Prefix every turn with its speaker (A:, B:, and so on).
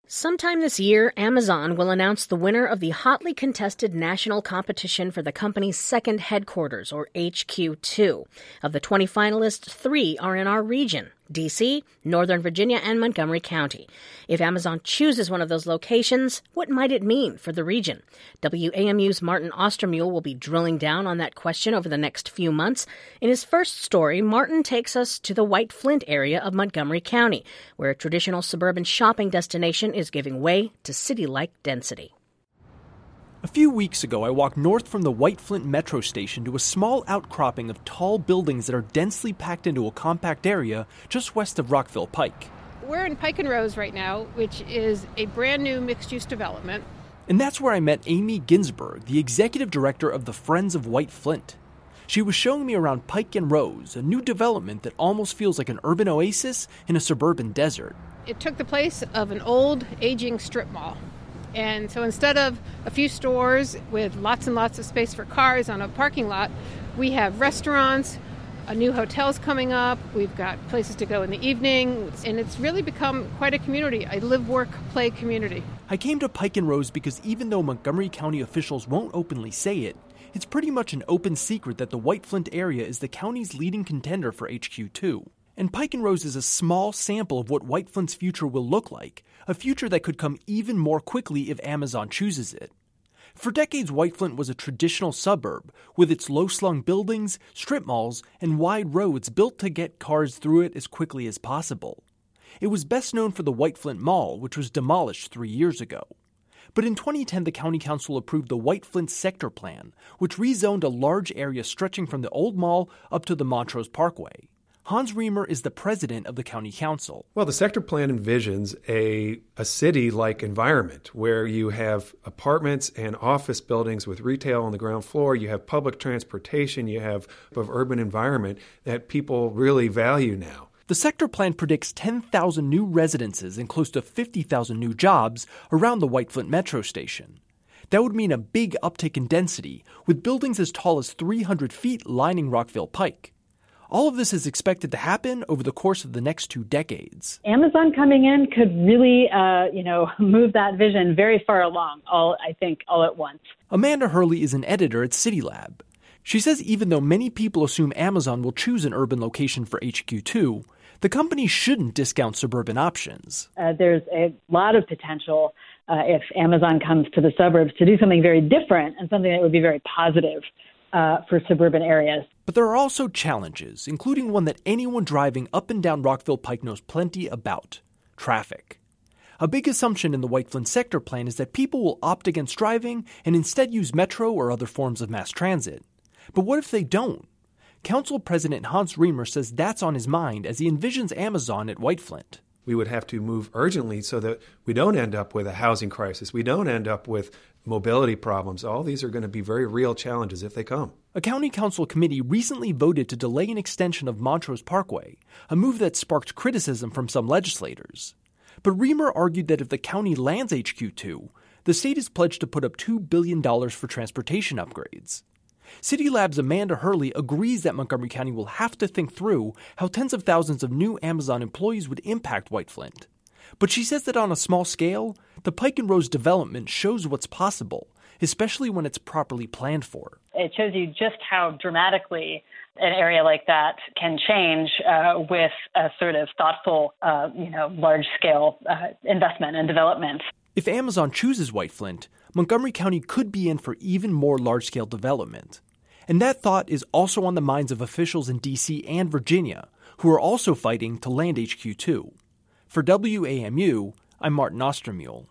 A: Sometime this year, Amazon will announce the winner of the hotly contested national competition for the company's second headquarters, or HQ2. Of the 20 finalists, 3 are in our region: D.C., Northern Virginia, and Montgomery County. If Amazon chooses one of those locations, what might it mean for the region? WAMU's Martin Ostermuhle will be drilling down on that question over the next few months. In his first story, Martin takes us to the White Flint area of Montgomery County, where a traditional suburban shopping destination is giving way to city-like density.
B: A few weeks ago, I walked north from the White Flint metro station to a small outcropping of tall buildings that are densely packed into a compact area just west of Rockville Pike.
C: We're in Pike and Rose right now, which is a brand new mixed-use development.
B: And that's where I met Amy Ginsberg, the executive director of the Friends of White Flint. She was showing me around Pike and Rose, a new development that almost feels like an urban oasis in a suburban desert.
C: It took the place of an old, aging strip mall. And so instead of a few stores with lots and lots of space for cars on a parking lot, we have restaurants, a new hotel's coming up, we've got places to go in the evening, and it's really become quite a community, a live, work, play community.
B: I came to Pike and Rose because even though Montgomery County officials won't openly say it, it's pretty much an open secret that the White Flint area is the county's leading contender for HQ2. And Pike and Rose is a small sample of what White Flint's future will look like, a future that could come even more quickly if Amazon chooses it. For decades, White Flint was a traditional suburb, with its low-slung buildings, strip malls, and wide roads built to get cars through it as quickly as possible. It was best known for the White Flint Mall, which was demolished 3 years ago. But in 2010, the County Council approved the White Flint Sector Plan, which rezoned a large area stretching from the old mall up to the Montrose Parkway. Hans Riemer is the president of the county council.
D: Well, the sector plan envisions a city-like environment where you have apartments and office buildings with retail on the ground floor. You have public transportation. You have an urban environment that people really value now.
B: The sector plan predicts 10,000 new residences and close to 50,000 new jobs around the White Flint metro station. That would mean a big uptick in density, with buildings as tall as 300 feet lining Rockville Pike. All of this is expected to happen over the course of the next 2 decades.
E: Amazon coming in could really, move that vision very far along, all at once.
B: Amanda Hurley is an editor at CityLab. She says even though many people assume Amazon will choose an urban location for HQ2, the company shouldn't discount suburban options.
E: There's a lot of potential if Amazon comes to the suburbs to do something very different and something that would be very positive for suburban areas.
B: But there are also challenges, including one that anyone driving up and down Rockville Pike knows plenty about: traffic. A big assumption in the White Flint sector plan is that people will opt against driving and instead use metro or other forms of mass transit. But what if they don't? Council President Hans Riemer says that's on his mind as he envisions Amazon at White Flint.
D: We would have to move urgently so that we don't end up with a housing crisis. We don't end up with mobility problems. All these are going to be very real challenges if they come.
B: A county council committee recently voted to delay an extension of Montrose Parkway, a move that sparked criticism from some legislators. But Riemer argued that if the county lands HQ2, the state is pledged to put up $2 billion for transportation upgrades. CityLab's Amanda Hurley agrees that Montgomery County will have to think through how tens of thousands of new Amazon employees would impact White Flint. But she says that on a small scale, the Pike and Rose development shows what's possible, especially when it's properly planned for.
E: It shows you just how dramatically an area like that can change with a sort of thoughtful, large-scale investment and development.
B: If Amazon chooses White Flint, Montgomery County could be in for even more large-scale development. And that thought is also on the minds of officials in D.C. and Virginia, who are also fighting to land HQ2. For WAMU, I'm Martin Ostermuhle.